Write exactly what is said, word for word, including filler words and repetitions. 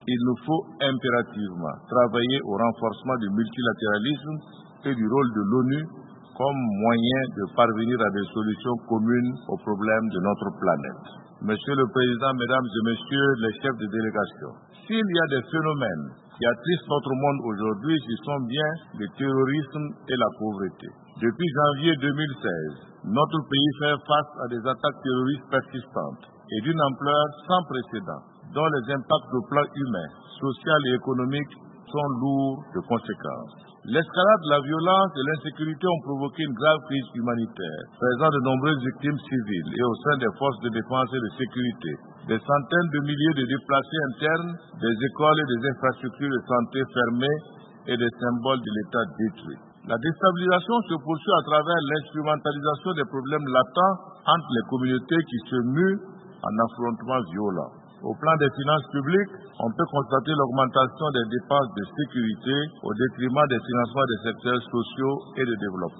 il nous faut impérativement travailler au renforcement du multilatéralisme et du rôle de l'ONU comme moyen de parvenir à des solutions communes aux problèmes de notre planète. Monsieur le Président, Mesdames et Messieurs les chefs de délégation, s'il y a des phénomènes qui attristent notre monde aujourd'hui, ce sont bien le terrorisme et la pauvreté. Depuis janvier deux mille seize, notre pays fait face à des attaques terroristes persistantes et d'une ampleur sans précédent, dont les impacts au plan humain, social et économique sont lourds de conséquences. L'escalade de la violence et l'insécurité ont provoqué une grave crise humanitaire, faisant de nombreuses victimes civiles et au sein des forces de défense et de sécurité. Des centaines de milliers de déplacés internes, des écoles et des infrastructures de santé fermées et des symboles de l'État détruits. La déstabilisation se poursuit à travers l'instrumentalisation des problèmes latents entre les communautés qui se muent en affrontements violents. Au plan des finances publiques, on peut constater l'augmentation des dépenses de sécurité au détriment des financements des secteurs sociaux et de développement.